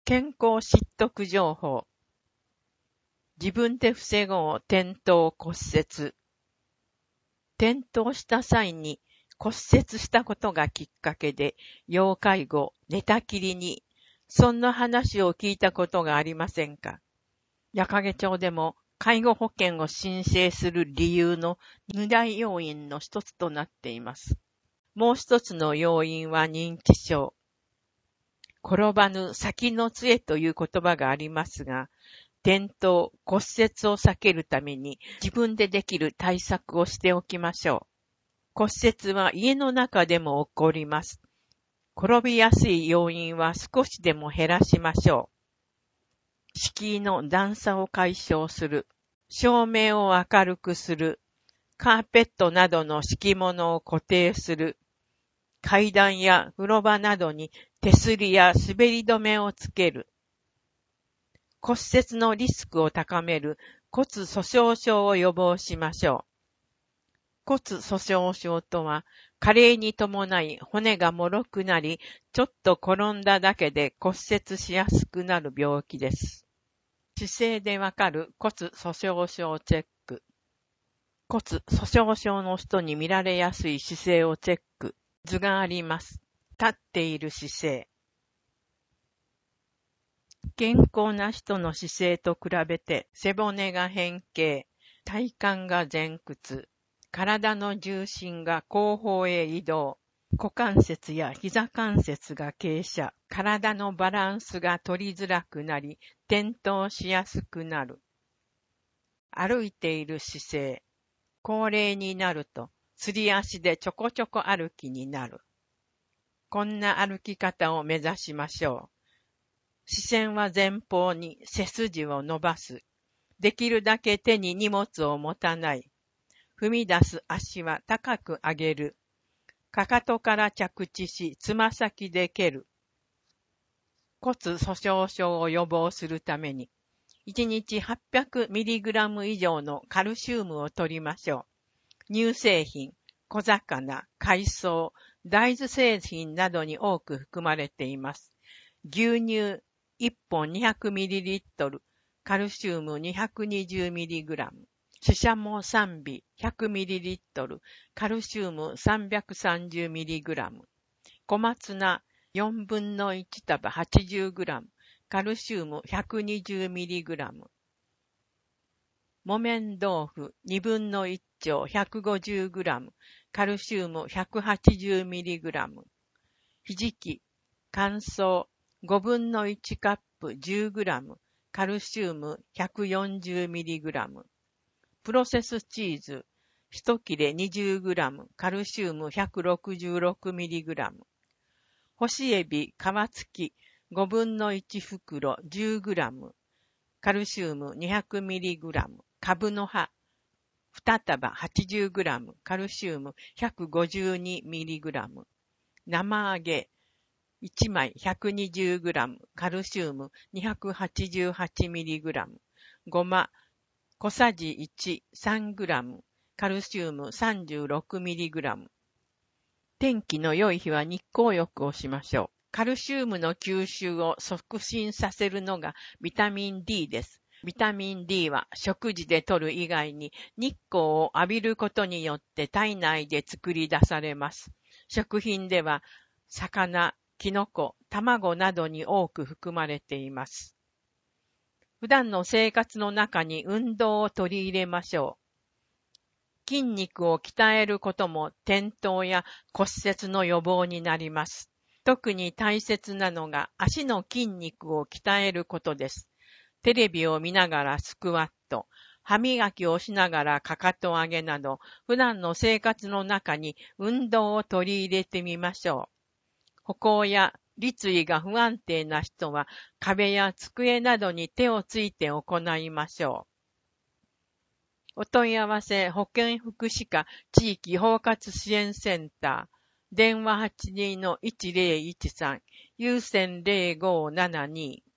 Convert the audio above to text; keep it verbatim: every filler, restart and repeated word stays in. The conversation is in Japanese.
健康知得情報。自分で防ごう転倒骨折。転倒した際に骨折したことがきっかけで要介護、寝たきりに、そんな話を聞いたことがありませんか？矢掛町でも介護保険を申請する理由の二大要因の一つとなっています。もう一つの要因は認知症。転ばぬ先の杖という言葉がありますが、転倒、骨折を避けるために自分でできる対策をしておきましょう。骨折は家の中でも起こります。転びやすい要因は少しでも減らしましょう。敷居の段差を解消する。照明を明るくする。カーペットなどの敷物を固定する。階段や風呂場などに手すりや滑り止めをつける。骨折のリスクを高める骨粗鬆症を予防しましょう。骨粗鬆症とは、加齢に伴い骨が脆くなり、ちょっと転んだだけで骨折しやすくなる病気です。姿勢でわかる骨粗鬆症チェック。骨粗鬆症の人に見られやすい姿勢をチェック。図があります。立っている姿勢。健康な人の姿勢と比べて背骨が変形、体幹が前屈、体の重心が後方へ移動、股関節や膝関節が傾斜、体のバランスが取りづらくなり、転倒しやすくなる。歩いている姿勢。高齢になると、すり足でちょこちょこ歩きになる。こんな歩き方を目指しましょう。視線は前方に背筋を伸ばす。できるだけ手に荷物を持たない。踏み出す足は高く上げる。かかとから着地し、つま先で蹴る。骨粗鬆症を予防するために、いちにち はっぴゃくミリグラム 以上のカルシウムを摂りましょう。乳製品、小魚、海藻、大豆製品などに多く含まれています。牛乳いっぽん にひゃくミリリットル、カルシウム にひゃくにじゅうミリグラム、シシャモさんび ひゃくミリリットル、カルシウム さんびゃくさんじゅうミリグラム、小松菜よんぶんのいちたば はちじゅうグラム、カルシウム ひゃくにじゅうミリグラム、木綿豆腐にぶんのいちちょう ひゃくごじゅうグラム、カルシウム ひゃくはちじゅうミリグラム、ひじき、乾燥ごぶんのいちカップ じゅうグラム、カルシウム ひゃくよんじゅうミリグラム、プロセスチーズいち切れ にじゅうグラム、カルシウム ひゃくろくじゅうろくミリグラム、干しエビ皮付きごぶんのいちふくろ じゅうグラム、カルシウム にひゃくミリグラム、カブの葉にたば はちじゅうグラム、カルシウム ひゃくごじゅうにミリグラム、生揚げいちまい ひゃくにじゅうグラム、カルシウム にひゃくはちじゅうはちミリグラム、ごま小さじいち、さんグラム、カルシウム さんじゅうろくミリグラム。天気の良い日は日光浴をしましょう。カルシウムの吸収を促進させるのがビタミン D です。ビタミン D は食事で摂る以外に日光を浴びることによって体内で作り出されます。食品では魚、キノコ、卵などに多く含まれています。普段の生活の中に運動を取り入れましょう。筋肉を鍛えることも転倒や骨折の予防になります。特に大切なのが足の筋肉を鍛えることです。テレビを見ながらスクワット、歯磨きをしながらかかと上げなど、普段の生活の中に運動を取り入れてみましょう。歩行や立位が不安定な人は壁や机などに手をついて行いましょう。お問い合わせ保健福祉課地域包括支援センター、電話 はちにーのいちぜろいちさん、有線 ゼロごーななに